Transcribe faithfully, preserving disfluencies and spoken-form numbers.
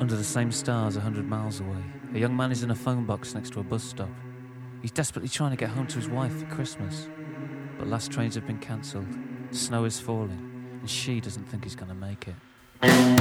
Under the same stars a hundred miles away, a young man is in a phone box next to a bus stop. He's desperately trying to get home to his wife for Christmas. But last trains have been cancelled, snow is falling, and she doesn't think he's going to make it.